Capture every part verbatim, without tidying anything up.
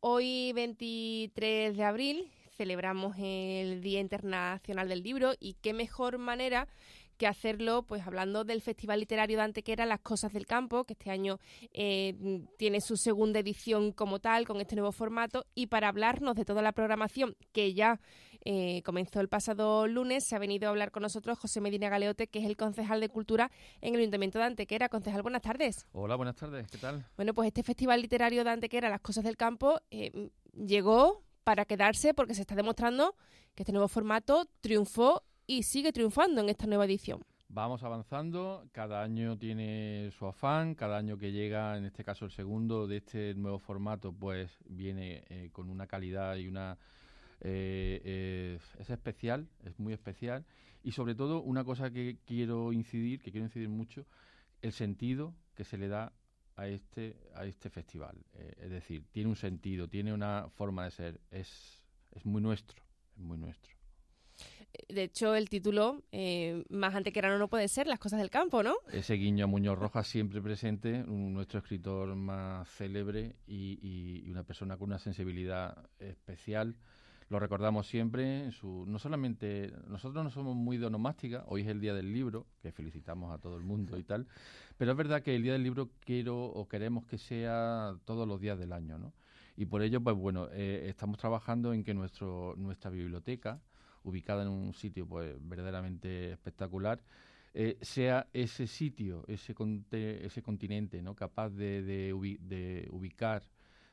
Hoy, veintitrés de abril, celebramos el Día Internacional del Libro y qué mejor manera que hacerlo pues hablando del Festival Literario de Antequera, Las Cosas del Campo, que este año eh, tiene su segunda edición como tal, con este nuevo formato, y para hablarnos de toda la programación que ya eh, comenzó el pasado lunes, se ha venido a hablar con nosotros José Medina Galeote, que es el concejal de Cultura en el Ayuntamiento de Antequera. Concejal, buenas tardes. Hola, buenas tardes, ¿qué tal? Bueno, pues este Festival Literario de Antequera, Las Cosas del Campo, eh, llegó para quedarse porque se está demostrando que este nuevo formato triunfó y sigue triunfando en esta nueva edición. Vamos avanzando, cada año tiene su afán, cada año que llega, en este caso el segundo de este nuevo formato, pues viene eh, con una calidad y una... Eh, eh, es especial, es muy especial, y sobre todo una cosa que quiero incidir, que quiero incidir mucho, el sentido que se le da a este, a este festival. Eh, es decir, tiene un sentido, tiene una forma de ser, es, es muy nuestro, es muy nuestro. De hecho, el título eh, más antequerano no puede ser, Las Cosas del Campo, ¿no? Ese guiño a Muñoz Rojas siempre presente, un, nuestro escritor más célebre y, y, y una persona con una sensibilidad especial. Lo recordamos siempre, en su, no solamente, nosotros no somos muy de onomástica, hoy es el Día del Libro, que felicitamos a todo el mundo y tal, pero es verdad que el Día del Libro quiero o queremos que sea todos los días del año, ¿no? Y por ello, pues bueno, eh, estamos trabajando en que nuestro, nuestra biblioteca, ubicada en un sitio pues verdaderamente espectacular, eh, sea ese sitio, ese, conte, ese continente, ¿no? Capaz de, de, ubi, de ubicar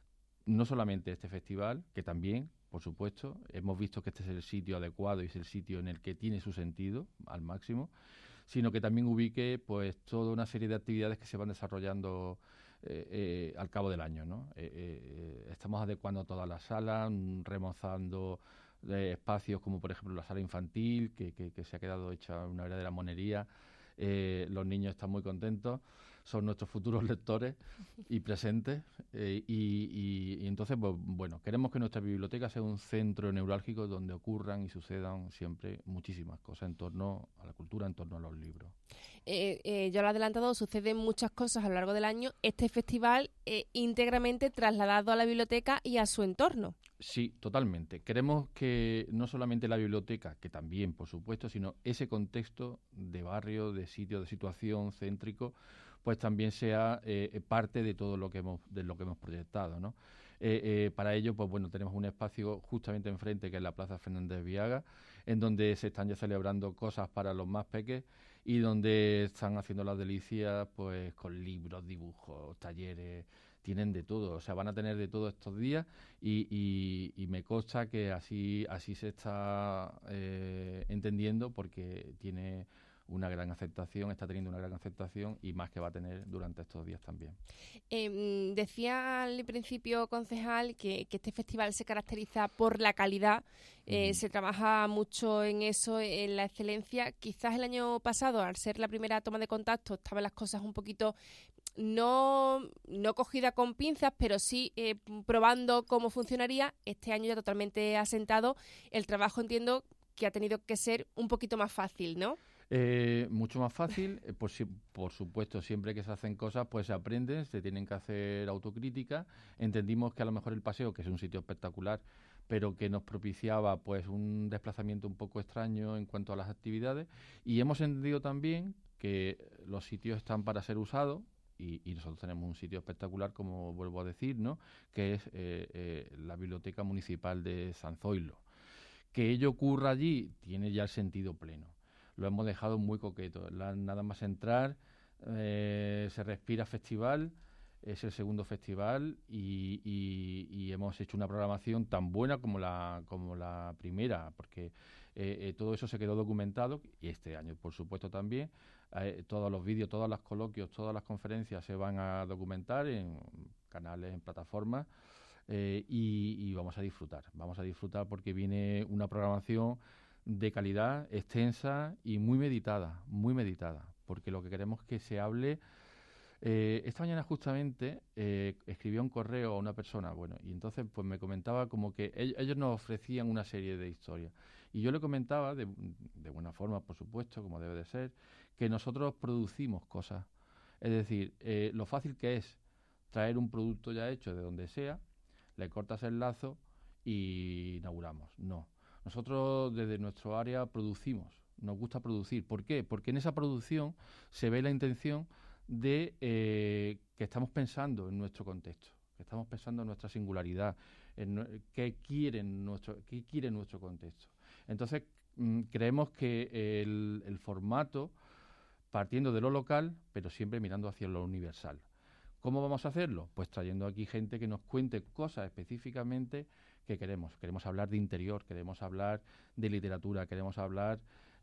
no solamente este festival, que también, por supuesto, hemos visto que este es el sitio adecuado y es el sitio en el que tiene su sentido al máximo, sino que también ubique pues toda una serie de actividades que se van desarrollando eh, eh, al cabo del año, ¿no? Eh, eh, estamos adecuando todas las salas, remozando eh, espacios como por ejemplo la sala infantil, que, que, que se ha quedado hecha una verdadera monería. Eh, los niños están muy contentos, son nuestros futuros lectores y presentes eh, y, y, y entonces, pues, bueno, queremos que nuestra biblioteca sea un centro neurálgico donde ocurran y sucedan siempre muchísimas cosas en torno a la cultura, en torno a los libros. Eh, eh, ya lo he adelantado, suceden muchas cosas a lo largo del año. Este festival eh, íntegramente trasladado a la biblioteca y a su entorno. Sí, totalmente. Queremos que no solamente la biblioteca, que también, por supuesto, sino ese contexto de barrio, de sitio, de situación céntrico, pues también sea eh, parte de todo lo que hemos, de lo que hemos proyectado, ¿no? Eh, eh, para ello, pues bueno, tenemos un espacio justamente enfrente, que es la Plaza Fernández Viaga, en donde se están ya celebrando cosas para los más peques y donde están haciendo las delicias, pues con libros, dibujos, talleres, tienen de todo, o sea, van a tener de todo estos días y, y, y me consta que así, así se está eh, entendiendo porque tiene una gran aceptación, está teniendo una gran aceptación y más que va a tener durante estos días también. Eh, decía al principio, concejal, que, que este festival se caracteriza por la calidad, eh, mm. se trabaja mucho en eso, en la excelencia. Quizás el año pasado, al ser la primera toma de contacto, estaban las cosas un poquito no, no cogida con pinzas, pero sí eh, probando cómo funcionaría. Este año ya totalmente asentado. El trabajo, entiendo, que ha tenido que ser un poquito más fácil, ¿no? Eh, mucho más fácil, eh, por, si, por supuesto, siempre que se hacen cosas, pues se aprenden, se tienen que hacer autocrítica. Entendimos que a lo mejor el paseo, que es un sitio espectacular, pero que nos propiciaba pues un desplazamiento un poco extraño en cuanto a las actividades, y hemos entendido también que los sitios están para ser usados, y, y nosotros tenemos un sitio espectacular, como vuelvo a decir, ¿no?, que es eh, eh, la Biblioteca Municipal de San Zoilo. Que ello ocurra allí tiene ya el sentido pleno. Lo hemos dejado muy coqueto. La, nada más entrar, eh, se respira festival, es el segundo festival y, y, y hemos hecho una programación tan buena como la, como la primera, porque eh, eh, todo eso se quedó documentado y este año, por supuesto, también. Eh, todos los vídeos, todos los coloquios, todas las conferencias se van a documentar en canales, en plataformas. Eh, y, y vamos a disfrutar, vamos a disfrutar porque viene una programación de calidad, extensa y muy meditada, muy meditada, porque lo que queremos es que se hable. Eh, esta mañana justamente eh, escribió un correo a una persona, bueno, y entonces pues me comentaba como que ellos, ellos nos ofrecían una serie de historias, y yo le comentaba, de, de buena forma, por supuesto, como debe de ser, que nosotros producimos cosas, es decir, eh, lo fácil que es traer un producto ya hecho de donde sea, le cortas el lazo y inauguramos. No. Nosotros desde nuestro área producimos, nos gusta producir. ¿Por qué? Porque en esa producción se ve la intención de eh, que estamos pensando en nuestro contexto, que estamos pensando en nuestra singularidad, en qué quieren nuestro, qué quiere nuestro contexto. Entonces, mm, creemos que el, el formato, partiendo de lo local, pero siempre mirando hacia lo universal. ¿Cómo vamos a hacerlo? Pues trayendo aquí gente que nos cuente cosas específicamente que queremos. Queremos hablar de interior, queremos hablar de literatura, queremos hablar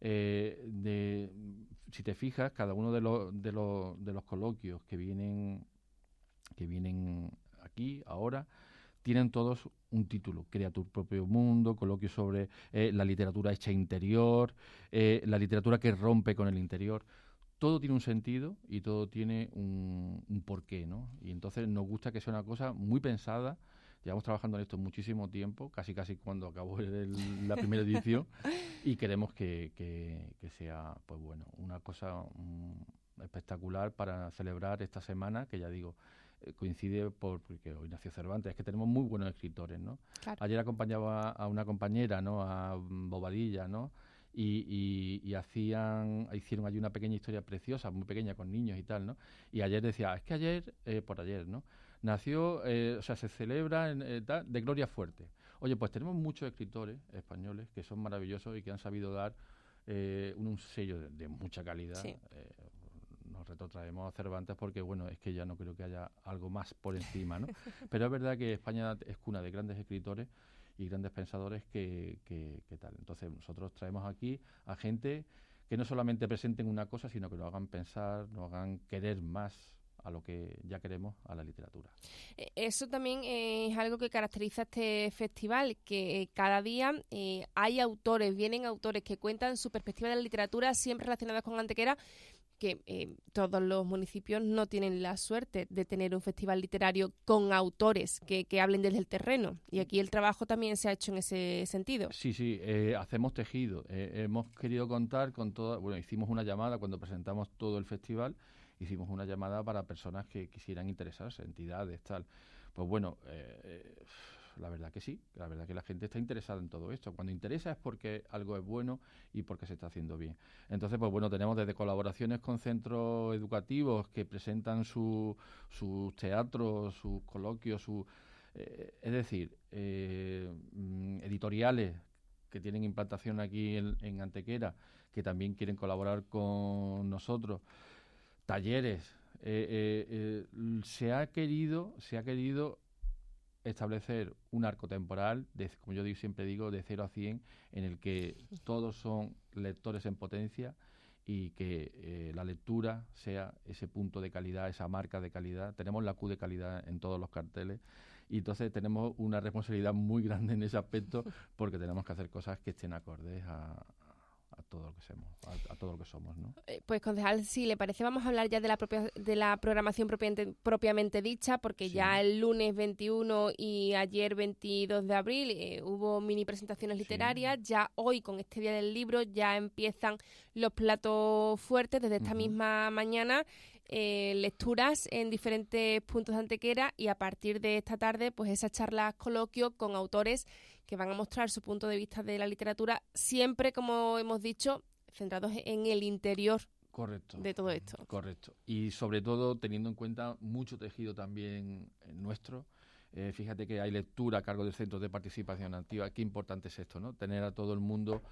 eh, de... Si te fijas, cada uno de los, de los, de los coloquios que vienen, que vienen aquí, ahora, tienen todos un título: Crea tu propio mundo, coloquio sobre eh, la literatura hecha interior, eh, la literatura que rompe con el interior. Todo tiene un sentido y todo tiene un, un porqué, ¿no? Y entonces nos gusta que sea una cosa muy pensada. Llevamos trabajando en esto muchísimo tiempo, casi casi cuando acabó el, la primera edición, y queremos que, que, que sea, pues bueno, una cosa um, espectacular para celebrar esta semana, que ya digo, eh, coincide por, porque hoy nació Cervantes. Es que tenemos muy buenos escritores, ¿no? Claro. Ayer acompañaba a una compañera, ¿no? A Bobadilla, ¿no? Y, y, y hacían hicieron allí una pequeña historia preciosa, muy pequeña, con niños y tal, ¿no? Y ayer decía, es que ayer, eh, por ayer, ¿no? Nació, eh, o sea, se celebra en, eh, tal, de Gloria Fuerte. Oye, pues tenemos muchos escritores españoles que son maravillosos y que han sabido dar eh, un, un sello de, de mucha calidad. Sí. Eh, nos retrotraemos a Cervantes porque, bueno, es que ya no creo que haya algo más por encima, ¿no? Pero es verdad que España es cuna de grandes escritores y grandes pensadores que, que, que tal. Entonces nosotros traemos aquí a gente que no solamente presenten una cosa, sino que nos hagan pensar, nos hagan querer más a lo que ya queremos, a la literatura. Eso también es algo que caracteriza este festival, que cada día eh, hay autores, vienen autores que cuentan su perspectiva de la literatura, siempre relacionadas con Antequera, que eh, todos los municipios no tienen la suerte de tener un festival literario con autores que, que hablen desde el terreno. Y aquí el trabajo también se ha hecho en ese sentido. Sí, sí, eh, hacemos tejido. Eh, hemos querido contar con toda... Bueno, hicimos una llamada cuando presentamos todo el festival, hicimos una llamada para personas que quisieran interesarse, entidades, tal. Pues bueno, eh, eh, la verdad que sí, la verdad que la gente está interesada en todo esto. Cuando interesa es porque algo es bueno y porque se está haciendo bien. Entonces, pues bueno, tenemos desde colaboraciones con centros educativos que presentan su, sus teatros, sus coloquios, su, eh, es decir, eh, editoriales que tienen implantación aquí en, en Antequera, que también quieren colaborar con nosotros. Talleres, eh, eh, eh, se ha querido, se ha querido establecer un arco temporal, de, como yo digo, siempre digo, de cero a cien, en el que todos son lectores en potencia y que eh, la lectura sea ese punto de calidad, esa marca de calidad. Tenemos la Q de calidad en todos los carteles y entonces tenemos una responsabilidad muy grande en ese aspecto porque tenemos que hacer cosas que estén acordes a a todo lo que somos, a, a todo lo que somos, ¿no? Pues concejal, si le parece, vamos a hablar ya de la propia de la programación propiamente, propiamente dicha, porque sí. Ya el lunes veintiuno y ayer veintidós de abril eh, hubo mini presentaciones literarias. Sí. Ya hoy, con este Día del Libro, ya empiezan los platos fuertes desde esta uh-huh. misma mañana. Eh, lecturas en diferentes puntos de Antequera y a partir de esta tarde, pues esas charlas coloquio con autores que van a mostrar su punto de vista de la literatura, siempre, como hemos dicho, centrados en el interior. Correcto. De todo esto. Correcto. Y sobre todo teniendo en cuenta mucho tejido también nuestro. Eh, fíjate que hay lectura a cargo del Centro de Participación Activa. Qué importante es esto, ¿no? Tener a todo el mundo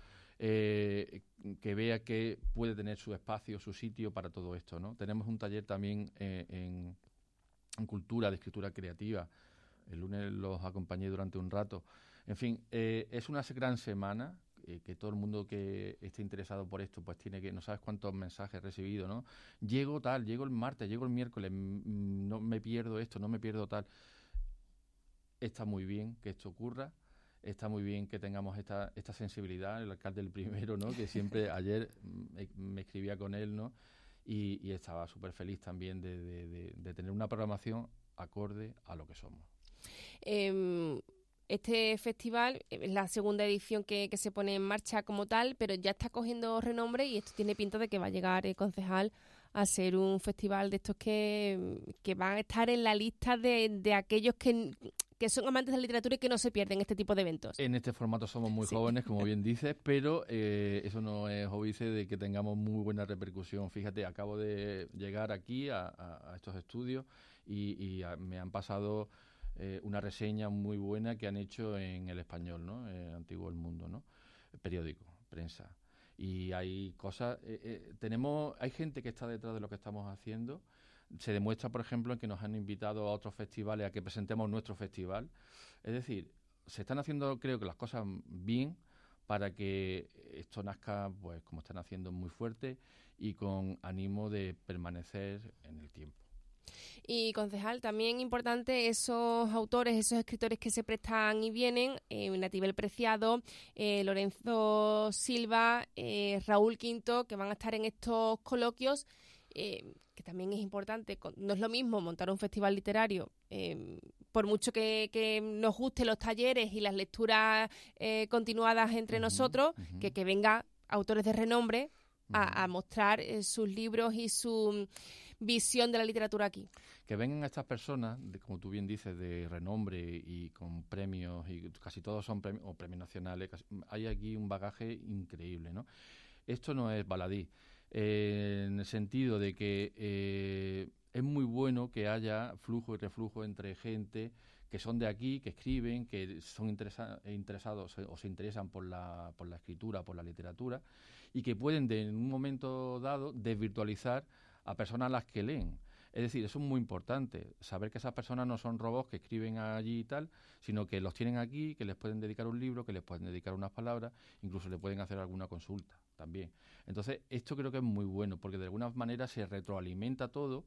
eh, que vea que puede tener su espacio, su sitio para todo esto, ¿no? Tenemos un taller también eh, en, en cultura, de escritura creativa. El lunes los acompañé durante un rato. En fin, eh, es una gran semana. Eh, que todo el mundo que esté interesado por esto, pues tiene que, no sabes cuántos mensajes he recibido, ¿no? Llego tal, llego el martes, llego el miércoles, m- no me pierdo esto, no me pierdo tal. Está muy bien que esto ocurra, está muy bien que tengamos esta esta sensibilidad. El alcalde el primero, ¿no? Que siempre, ayer me, me escribía con él, ¿no? Y, y estaba súper feliz también de, de, de, de tener una programación acorde a lo que somos. Eh... Este festival es la segunda edición que, que se pone en marcha como tal, pero ya está cogiendo renombre y esto tiene pinta de que va a llegar el concejal a ser un festival de estos que, que van a estar en la lista de, de aquellos que, que son amantes de la literatura y que no se pierden este tipo de eventos. En este formato somos muy sí. jóvenes, como bien dices, pero eh, eso no es óbice de que tengamos muy buena repercusión. Fíjate, acabo de llegar aquí a, a, a estos estudios y, y a, me han pasado eh, una reseña muy buena que han hecho en El Español, ¿no? Eh, Antiguo El Mundo, ¿no? El periódico, prensa. Y hay cosas, eh, eh, tenemos, hay gente que está detrás de lo que estamos haciendo. Se demuestra, por ejemplo, en que nos han invitado a otros festivales a que presentemos nuestro festival. Es decir, se están haciendo, creo que las cosas bien para que esto nazca, pues como están haciendo, muy fuerte y con ánimo de permanecer en el tiempo. Y, concejal, también importante esos autores, esos escritores que se prestan y vienen, eh, Natibel Preciado, eh, Lorenzo Silva, eh, Raúl Quinto, que van a estar en estos coloquios, eh, que también es importante. No es lo mismo montar un festival literario, eh, por mucho que, que nos gusten los talleres y las lecturas eh, continuadas entre uh-huh, nosotros, uh-huh. que, que vengan autores de renombre a, uh-huh. a mostrar eh, sus libros y su visión de la literatura aquí. Que vengan estas personas, de, como tú bien dices, de renombre y con premios, y casi todos son premios, o premios nacionales, casi, hay aquí un bagaje increíble, ¿no? Esto no es baladí, eh, en el sentido de que eh, es muy bueno que haya flujo y reflujo entre gente que son de aquí, que escriben, que son interesa- interesados o se interesan por la, por la escritura, por la literatura, y que pueden, de, en un momento dado, desvirtualizar a personas a las que leen. Es decir, eso es muy importante, saber que esas personas no son robots que escriben allí y tal, sino que los tienen aquí, que les pueden dedicar un libro, que les pueden dedicar unas palabras, incluso le pueden hacer alguna consulta también. Entonces, esto creo que es muy bueno, porque de alguna manera se retroalimenta todo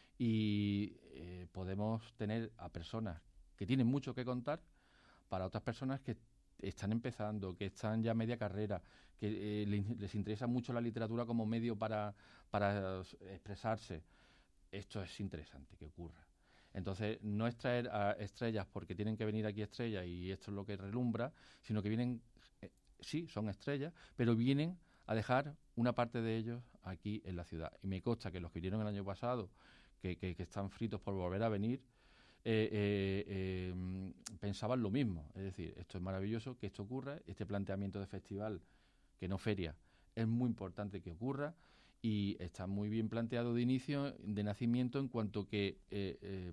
y eh, podemos tener a personas que tienen mucho que contar para otras personas que están empezando, que están ya a media carrera, que eh, les, les interesa mucho la literatura como medio para, para expresarse. Esto es interesante que ocurra. Entonces, no es traer a estrellas porque tienen que venir aquí estrellas y esto es lo que relumbra, sino que vienen, eh, sí, son estrellas, pero vienen a dejar una parte de ellos aquí en la ciudad. Y me consta que los que vinieron el año pasado, que, que, que están fritos por volver a venir, eh, eh, eh, pensaban lo mismo. Es decir, esto es maravilloso que esto ocurra, este planteamiento de festival, que no feria, es muy importante que ocurra. Y está muy bien planteado de inicio, de nacimiento, en cuanto que eh, eh,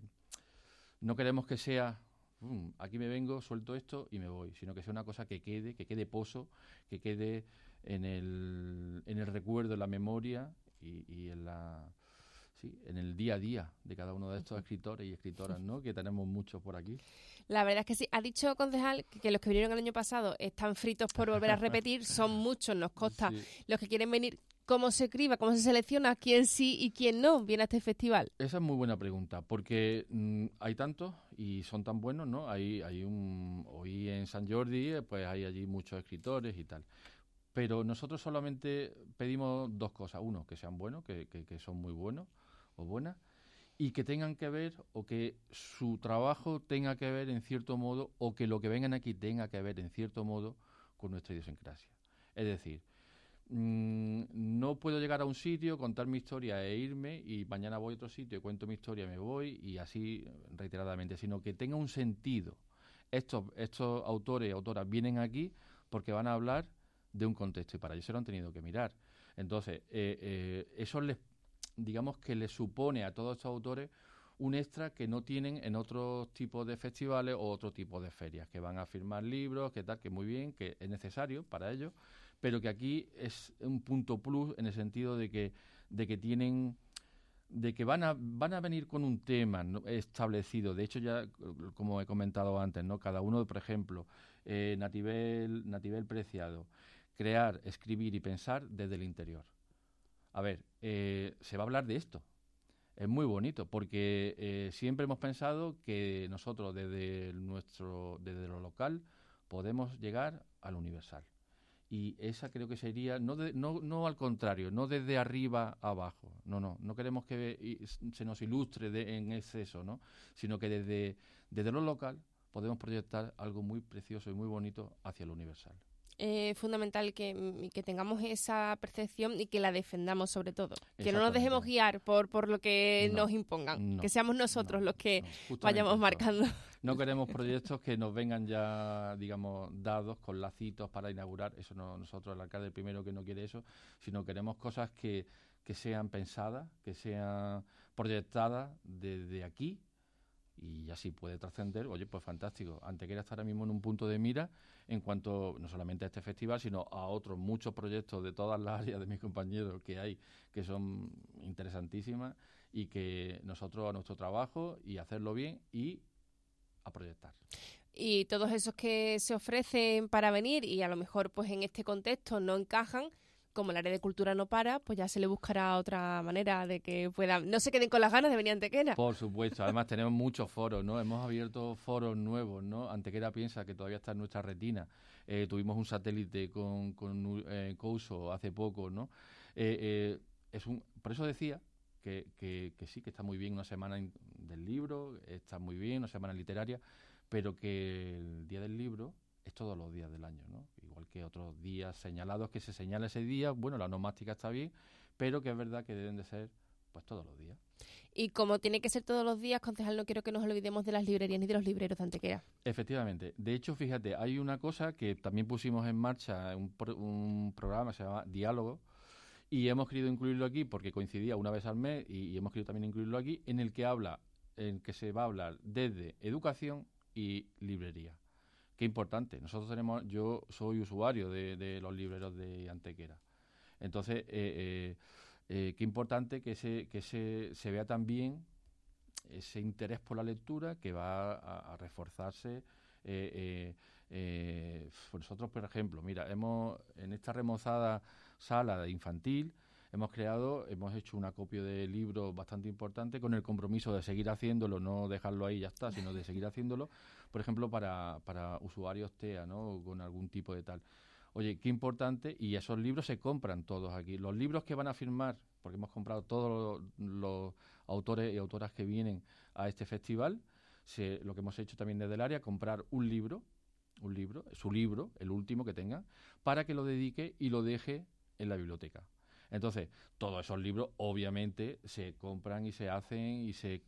no queremos que sea, um, aquí me vengo, suelto esto y me voy, sino que sea una cosa que quede, que quede pozo, que quede en el, en el recuerdo, en la memoria y, y en la sí, en el día a día de cada uno de estos escritores y escritoras, ¿no? Que tenemos muchos por aquí. La verdad es que sí. Ha dicho, concejal, que los que vinieron el año pasado están fritos por volver a repetir. Son muchos, nos consta, sí. Los que quieren venir. ¿Cómo se criba, cómo se selecciona quién sí y quién no viene a este festival? Esa es muy buena pregunta, porque mmm, hay tantos y son tan buenos, ¿no? Hay, hay un, hoy en San Jordi, pues hay allí muchos escritores y tal. Pero nosotros solamente pedimos dos cosas. Uno, que sean buenos, que, que, que son muy buenos o buenas, y que tengan que ver, o que su trabajo tenga que ver en cierto modo, o que lo que vengan aquí tenga que ver en cierto modo con nuestra idiosincrasia. Es decir, mmm, no puedo llegar a un sitio, contar mi historia e irme, y mañana voy a otro sitio y cuento mi historia y me voy, y así reiteradamente, sino que tenga un sentido. Estos, estos autores y autoras vienen aquí porque van a hablar de un contexto, y para ello se lo han tenido que mirar. Entonces, eh, eh, eso les, digamos que les supone a todos estos autores un extra que no tienen en otros tipos de festivales o otro tipo de ferias, que van a firmar libros, que tal, que muy bien, que es necesario para ellos, pero que aquí es un punto plus en el sentido de que, de que tienen, de que van a, van a venir con un tema, ¿no?, establecido. De hecho, ya, como he comentado antes, ¿no?, cada uno, por ejemplo, eh, Natibel, Natibel Preciado, crear, escribir y pensar desde el interior. A ver, eh, se va a hablar de esto. Es muy bonito, porque eh, siempre hemos pensado que nosotros desde nuestro, desde lo local podemos llegar al universal. Y esa creo que sería, no, de, no, no al contrario, no desde arriba a abajo. No, no, no queremos que se nos ilustre de, en exceso, ¿no?, sino que desde, desde lo local podemos proyectar algo muy precioso y muy bonito hacia lo universal. eh, fundamental que, que tengamos esa percepción y que la defendamos sobre todo. Que no nos dejemos guiar por, por lo que no, nos impongan, no, que seamos nosotros no, los que no, vayamos eso. marcando. No queremos proyectos que nos vengan ya, digamos, dados con lacitos para inaugurar. Eso no, nosotros, el alcalde, el primero que no quiere eso, sino queremos cosas que, que sean pensadas, que sean proyectadas desde aquí, y así puede trascender. Oye, pues fantástico. Antequera está ahora mismo en un punto de mira en cuanto no solamente a este festival, sino a otros muchos proyectos de todas las áreas de mis compañeros que hay, que son interesantísimas, y que nosotros a nuestro trabajo y hacerlo bien y a proyectar. Y todos esos que se ofrecen para venir y a lo mejor pues en este contexto no encajan, como el área de cultura no para, pues ya se le buscará otra manera de que puedan, no se queden con las ganas de venir a Antequera. Por supuesto, además tenemos muchos foros, ¿no? Hemos abierto foros nuevos, ¿no? Antequera piensa que todavía está en nuestra retina. Eh, tuvimos un satélite con, con eh, Couso hace poco, ¿no? Eh, eh, es un, por eso decía que, que, que sí, que está muy bien una semana in, del libro, está muy bien una semana literaria, pero que el Día del Libro es todos los días del año, ¿no? Igual que otros días señalados que se señala ese día, bueno, la onomástica está bien, pero que es verdad que deben de ser pues todos los días. Y como tiene que ser todos los días, concejal, no quiero que nos olvidemos de las librerías ni de los libreros de Antequera. Efectivamente. De hecho, fíjate, hay una cosa que también pusimos en marcha, un, pro, un programa se llama Diálogo, y hemos querido incluirlo aquí porque coincidía una vez al mes, y, y hemos querido también incluirlo aquí, en el que habla, en que se va a hablar desde educación y librería. Qué importante. Nosotros tenemos, yo soy usuario de, de los libreros de Antequera. Entonces, eh, eh, eh, qué importante que se que se, se vea también ese interés por la lectura que va a, a reforzarse. Eh, eh, eh, nosotros, por ejemplo, mira, hemos en esta remozada sala de infantil hemos creado, hemos hecho un acopio de libros bastante importante con el compromiso de seguir haciéndolo, no dejarlo ahí y ya está, sino de seguir haciéndolo, por ejemplo, para, para usuarios T E A, ¿no? Con algún tipo de tal. Oye, qué importante, y esos libros se compran todos aquí. Los libros que van a firmar, porque hemos comprado todos los, los autores y autoras que vienen a este festival, se, lo que hemos hecho también desde el área, comprar un libro, un libro, su libro, el último que tenga, para que lo dedique y lo deje en la biblioteca. Entonces, todos esos libros obviamente se compran y se hacen y se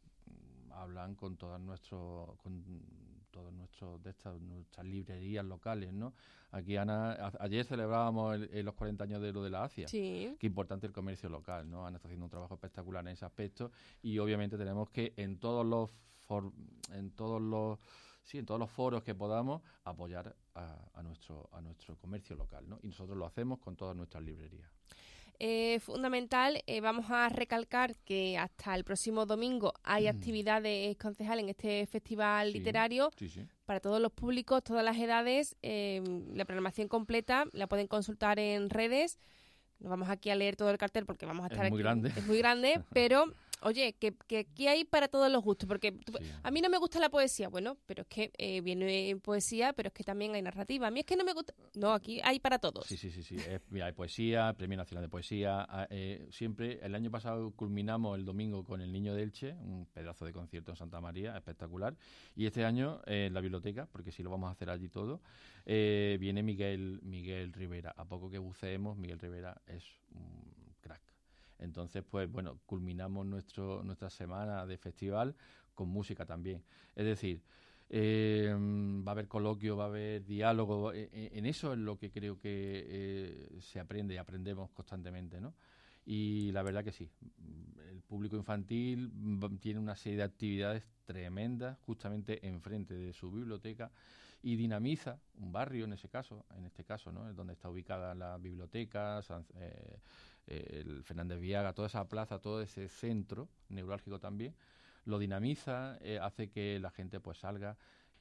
hablan con todas nuestros con todos nuestros de estas nuestras librerías locales, ¿no? Aquí Ana, a, ayer celebrábamos el, el, los cuarenta años de lo de la ACIA. Sí. Qué importante el comercio local, ¿no? Ana está haciendo un trabajo espectacular en ese aspecto, y obviamente tenemos que en todos los for, en todos los sí, en todos los foros que podamos apoyar a, a nuestro a nuestro comercio local, ¿no? Y nosotros lo hacemos con todas nuestras librerías. Eh, fundamental, eh, vamos a recalcar que hasta el próximo domingo hay mm. actividades, concejal, en este festival sí, literario sí, sí. para todos los públicos, todas las edades. Eh, la programación completa la pueden consultar en redes. No vamos aquí a leer todo el cartel porque vamos a estar es muy aquí. Grande. Es muy grande, pero oye, que, que aquí hay para todos los gustos, porque tú, sí. a mí no me gusta la poesía, bueno, pero es que eh, viene poesía, pero es que también hay narrativa. A mí es que no me gusta, no, aquí hay para todos. Sí, sí, sí, sí. Es, mira, hay poesía, Premio Nacional de Poesía, eh, siempre, el año pasado culminamos el domingo con El Niño de Elche, un pedazo de concierto en Santa María, espectacular, y este año eh, en la biblioteca, porque sí lo vamos a hacer allí todo, eh, viene Miguel, Miguel Rivera. A poco que buceemos, Miguel Rivera es un crack. Entonces, pues bueno, culminamos nuestro nuestra semana de festival con música también. Es decir, eh, va a haber coloquio, va a haber diálogo. En, en eso es lo que creo que eh, se aprende y aprendemos constantemente, ¿no? Y la verdad que sí, el público infantil tiene una serie de actividades tremendas justamente enfrente de su biblioteca y dinamiza un barrio en ese caso, en este caso, ¿no? Es donde está ubicada la biblioteca, San, eh, el Fernández Viaga, toda esa plaza, todo ese centro neurálgico también, lo dinamiza, eh, hace que la gente pues salga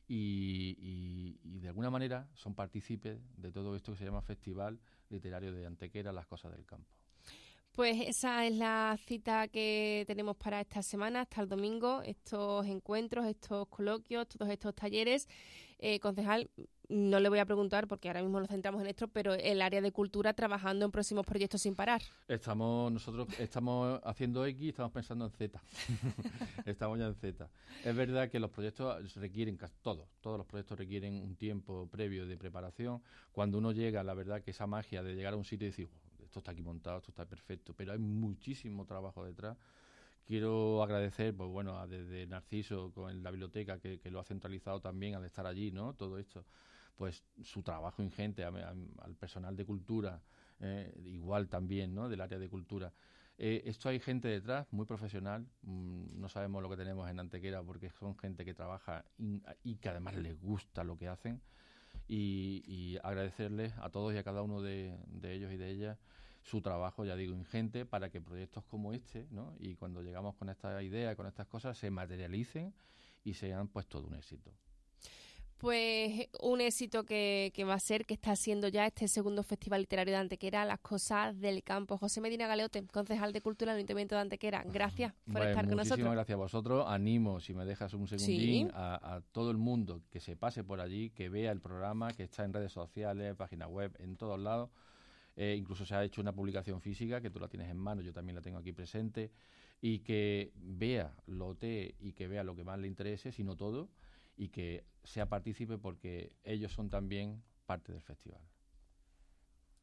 y, y, y de alguna manera son partícipes de todo esto que se llama Festival Literario de Antequera, Las Cosas del Campo. Pues esa es la cita que tenemos para esta semana, hasta el domingo, estos encuentros, estos coloquios, todos estos talleres. Eh, concejal, no le voy a preguntar porque ahora mismo nos centramos en esto, pero el área de cultura trabajando en próximos proyectos sin parar. Estamos, nosotros estamos haciendo X y estamos pensando en Z. Estamos ya en Z. Es verdad que los proyectos requieren, todos, todos los proyectos requieren un tiempo previo de preparación. Cuando uno llega, la verdad que esa magia de llegar a un sitio y decir, oh, esto está aquí montado, esto está perfecto, pero hay muchísimo trabajo detrás. Quiero agradecer, pues bueno, a desde Narciso con la biblioteca que, que lo ha centralizado también al estar allí, ¿no? Todo esto, pues su trabajo ingente, a, a, al personal de cultura, eh, igual también, ¿no? Del área de cultura. Eh, esto hay gente detrás muy profesional, mmm, no sabemos lo que tenemos en Antequera porque son gente que trabaja in, y que además les gusta lo que hacen y, y agradecerles a todos y a cada uno de, de ellos y de ellas su trabajo, ya digo, ingente para que proyectos como este, ¿no? Y cuando llegamos con esta idea, con estas cosas, se materialicen y sean pues todo un éxito. Pues un éxito que, que va a ser, que está siendo ya este segundo Festival Literario de Antequera, Las Cosas del Campo. José Medina Galeote, concejal de Cultura del Ayuntamiento de Antequera, gracias por bueno, estar con nosotros. Muchísimas gracias a vosotros. Animo, si me dejas un segundín, ¿sí? a, a todo el mundo que se pase por allí, que vea el programa, que está en redes sociales, página web, en todos lados. Eh, incluso se ha hecho una publicación física, que tú la tienes en mano, yo también la tengo aquí presente, y que vea, lotee y que vea lo que más le interese, sino todo, y que sea partícipe porque ellos son también parte del festival.